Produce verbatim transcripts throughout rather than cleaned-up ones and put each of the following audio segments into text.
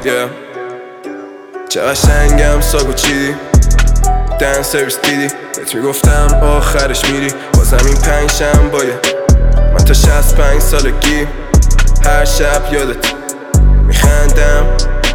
yeah. چه قشنگم ساگو چیدی دن سرویس دیدی بهت میگفتم آخرش میری بازم این پنج شنبایه من تا شصت پنج سالگی هر شب یادت میخندم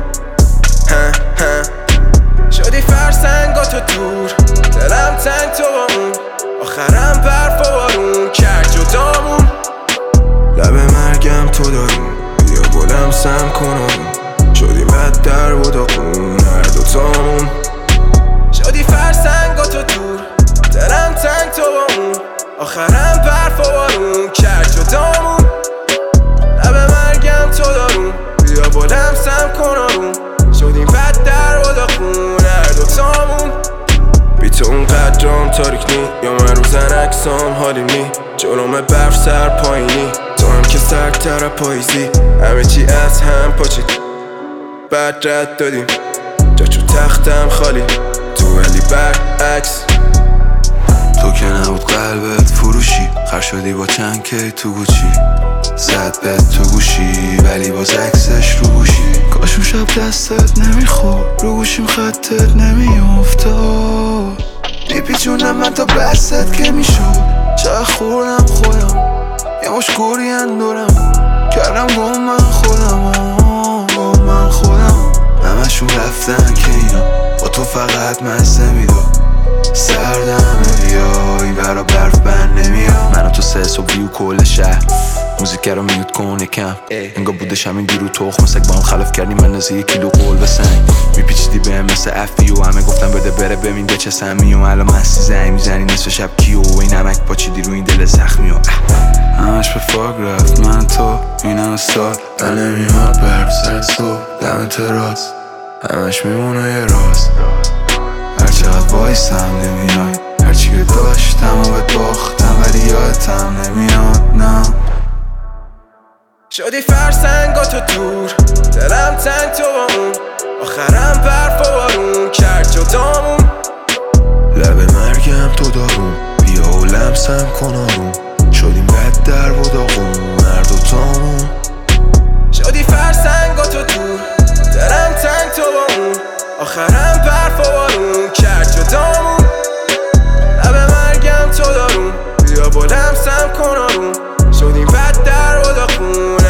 ها ها شدی فرسنگا تو دور دلم تنگ تو با اون آخرم برف و بارون کرد جدامون لب مرگم تو دارون بیا گلم سم کنارون شدی بد در و داغون هر دوتامون شدی فرسنگا تو دور دلم تنگ تو با اون آخرم برف و بارون کرد جدامون لب مرگم تو دارون بیا گلم سم کنارون شدیم بد در و داغون هر دوتامون بی تو اون قدرام تاریک نی یا من روزن اکسام حالیم نی جرم برف سر پایینی تو هم که سرکتر پاییزی همه چی از هم پاچید بعد رد دادیم جا چو تختم خالی تو ولی برعکس تو که نبود قلبت فروشی خر شدی با چند کی تو گوچی زد بهت تو گوشی ولی باز عکسش رو گوشی کاش اون شب دستت نمیخور رو گوشیم خطت نمیافتاد میپیچونم من تا بست که میشد چه خوردم خودم یه مش گوری اندورم کردم گم من خودم گم من خودم همشون رفتن که اینا با تو فقط مزه میداد سردم بیا این برا برف بند نمیاد من و تو سه صبح ویو کل شهر موزیک رو میوت کن یکم انگار بودش همین دیرو تخم سگ با هم خلاف کردیم من نزه یک کیلو قول بسنگ میپیچیدی به هم مثل افی و همه گفتم بده بره ببین به چه سمی و الان مستی زنگ میزنی نصف شب کیو و این نمک پاچیدی رو این دل زخمی و همش به فاگ رفت من تو این همه سال دل نمیاد برف سر صبح دم تراس همش میمونه یه راست هرچقدر بایستم نمیای هرچی که داشتم و بهت باختم ولی یادتم نمیاد نه شدی فرسنگا تو دور دلم تنگ تو با اون آخرم برف و بارون کرد جدامون لب مرگم تو دارون بیا و لمسم کن آروم شدیم بد در و داغون هر دوتامون شدی فرسنگا تو دور دلم تنگ تو با اون آخرم برف و بارون کرد جدامون لب مرگم تو دارون بیا بلم سم کن آروم شدیم بد در و داغون